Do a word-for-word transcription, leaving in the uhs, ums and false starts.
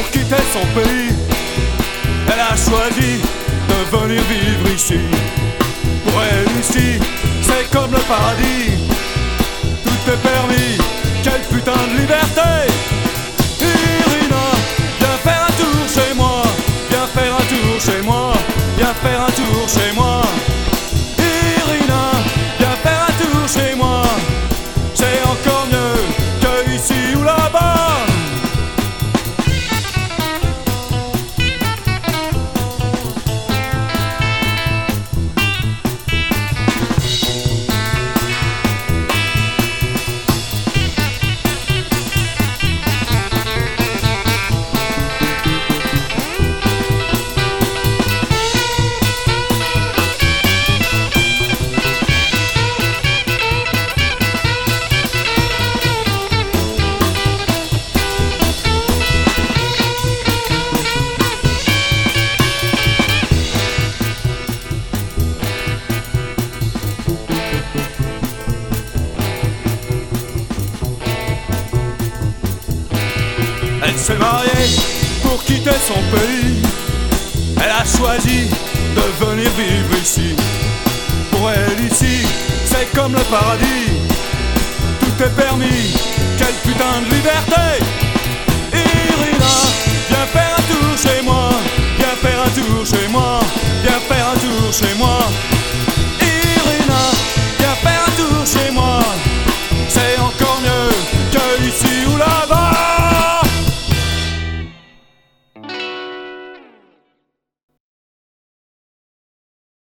pour quitter son pays. Elle a choisi de venir vivre ici. Pour elle ici, c'est comme le paradis. Tout est permis, quelle putain de liberté. Irina, viens faire un tour chez moi. Viens faire un tour chez moi. Viens faire un tour chez moi. Irina, viens faire un tour chez moi. C'est encore mieux que ici ou là-bas. Elle s'est mariée pour quitter son pays. Elle a choisi de venir vivre ici. Pour elle ici, c'est comme le paradis. Tout est permis, quelle putain de liberté. Irina, viens faire un tour chez moi. Viens faire un tour chez moi. Viens faire un tour chez moi. Irina, viens faire un tour chez moi.